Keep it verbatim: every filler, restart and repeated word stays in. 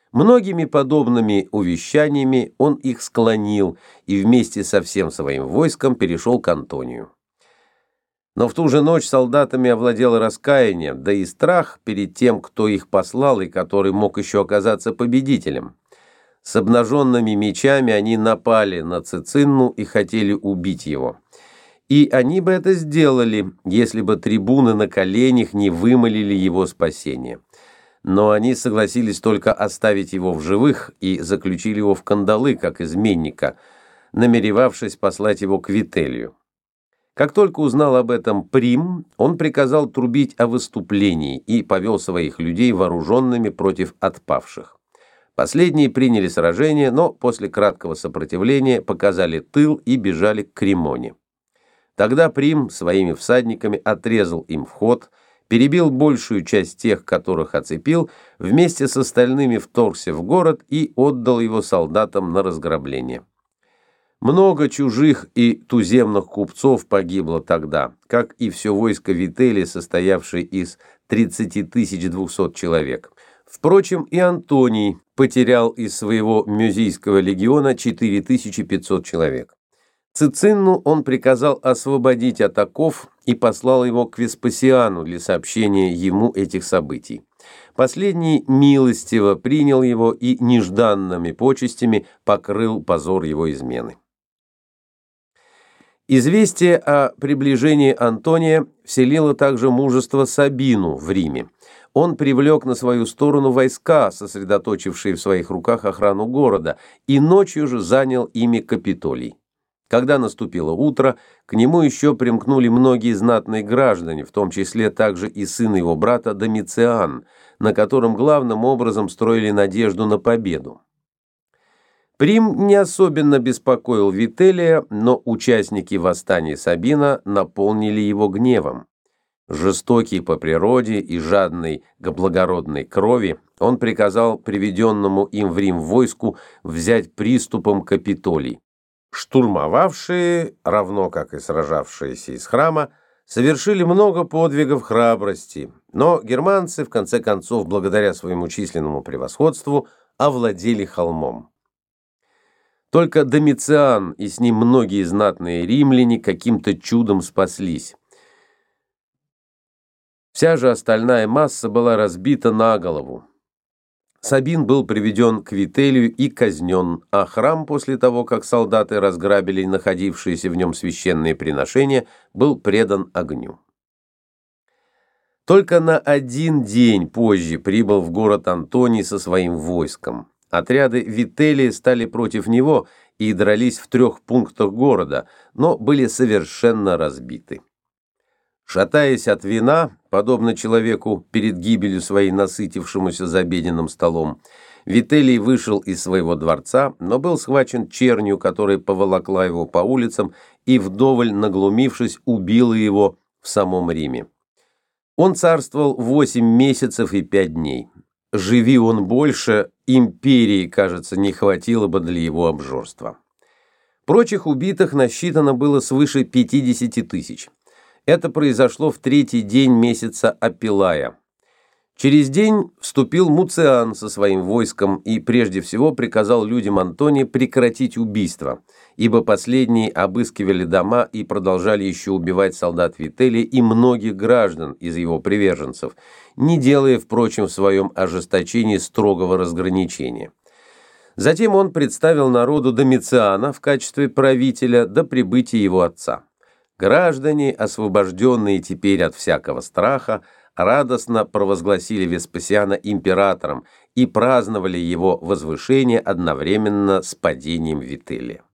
Многими подобными увещаниями он их склонил и вместе со всем своим войском перешел к Антонию. Но в ту же ночь солдатами овладело раскаяние, да и страх перед тем, кто их послал и который мог еще оказаться победителем. С обнаженными мечами они напали на Цицинну и хотели убить его. И они бы это сделали, если бы трибуны на коленях не вымолили его спасение. Но они согласились только оставить его в живых и заключили его в кандалы, как изменника, намеревавшись послать его к Вителию. Как только узнал об этом Прим, он приказал трубить о выступлении и повел своих людей вооруженными против отпавших. Последние приняли сражение, но после краткого сопротивления показали тыл и бежали к Кремоне. Тогда Прим своими всадниками отрезал им вход, перебил большую часть тех, которых оцепил, вместе с остальными вторгся в город и отдал его солдатам на разграбление. Много чужих и туземных купцов погибло тогда, как и все войско Вителия, состоявшее из тридцати тысяч двухсот человек. Впрочем, и Антоний потерял из своего Мюзийского легиона четыре тысячи пятьсот человек. Цицинну он приказал освободить от оков и послал его к Веспасиану для сообщения ему этих событий. Последний милостиво принял его и нежданными почестями покрыл позор его измены. Известие о приближении Антония вселило также мужество Сабину в Риме. Он привлек на свою сторону войска, сосредоточившие в своих руках охрану города, и ночью же занял ими Капитолий. Когда наступило утро, к нему еще примкнули многие знатные граждане, в том числе также и сын его брата Домициан, на котором главным образом строили надежду на победу. Прим не особенно беспокоил Вителия, но участники восстания Сабина наполнили его гневом. Жестокий по природе и жадный к благородной крови, он приказал приведенному им в Рим войску взять приступом Капитолий. Штурмовавшие, равно как и сражавшиеся из храма, совершили много подвигов храбрости, но германцы, в конце концов, благодаря своему численному превосходству, овладели холмом. Только Домициан и с ним многие знатные римляне каким-то чудом спаслись. Вся же остальная масса была разбита на голову. Сабин был приведен к Вителию и казнен, а храм после того, как солдаты разграбили находившиеся в нем священные приношения, был предан огню. Только на один день позже прибыл в город Антоний со своим войском. Отряды Вителия стали против него и дрались в трех пунктах города, но были совершенно разбиты. Шатаясь от вина, подобно человеку перед гибелью своей насытившемуся за обеденным столом, Вителий вышел из своего дворца, но был схвачен чернью, которая поволокла его по улицам и, вдоволь наглумившись, убила его в самом Риме. Он царствовал восемь месяцев и пять дней. Живи он больше, империи, кажется, не хватило бы для его обжорства. Прочих убитых насчитано было свыше пятидесяти тысяч. Это произошло в третий день месяца Апилая. Через день вступил Муциан со своим войском и прежде всего приказал людям Антония прекратить убийство, ибо последние обыскивали дома и продолжали еще убивать солдат Вителия и многих граждан из его приверженцев, не делая, впрочем, в своем ожесточении строгого разграничения. Затем он представил народу Домициана в качестве правителя до прибытия его отца. Граждане, освобожденные теперь от всякого страха, радостно провозгласили Веспасиана императором и праздновали его возвышение одновременно с падением Вителия.